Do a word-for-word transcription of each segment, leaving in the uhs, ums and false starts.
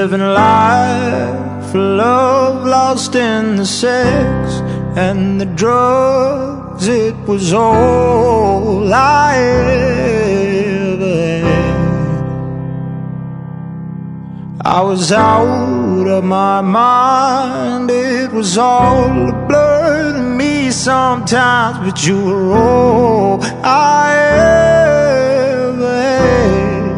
living life, love lost in the sex and the drugs. It was all I ever had. I was out of my mind, it was all a blur to me sometimes, but you were all I ever had.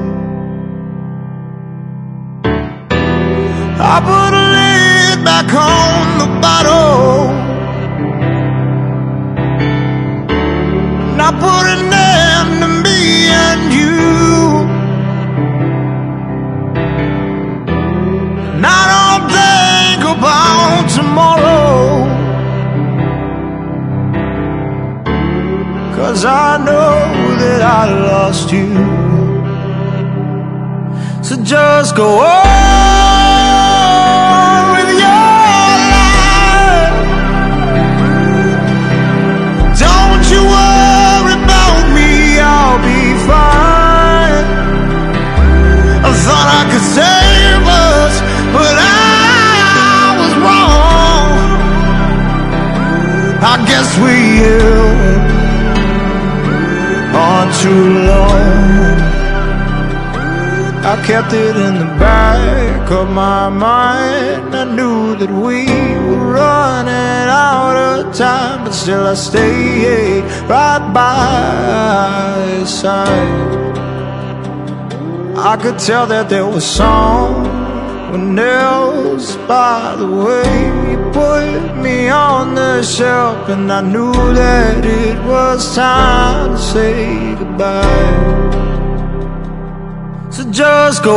I put a lid back on the bottle, and I put an end to me and you. And I don't think about tomorrow, 'cause I know that I lost you. So just go on with your life. Don't you worry about me, I'll be fine. I thought I could save us, but I was wrong. I guess we held on too long. I kept it in the back of my mind. I knew that we were running out of time, but still I stayed right by his side. I could tell that there was someone else by the way you put me on the shelf, and I knew that it was time to say goodbye. So just go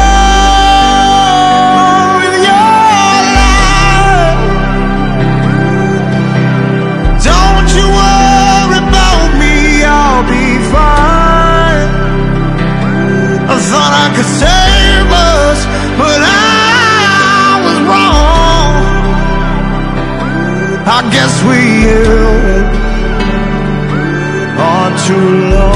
on with your life. Don't you worry about me, I'll be fine. I thought I could save us, but I was wrong. I guess we held on too long.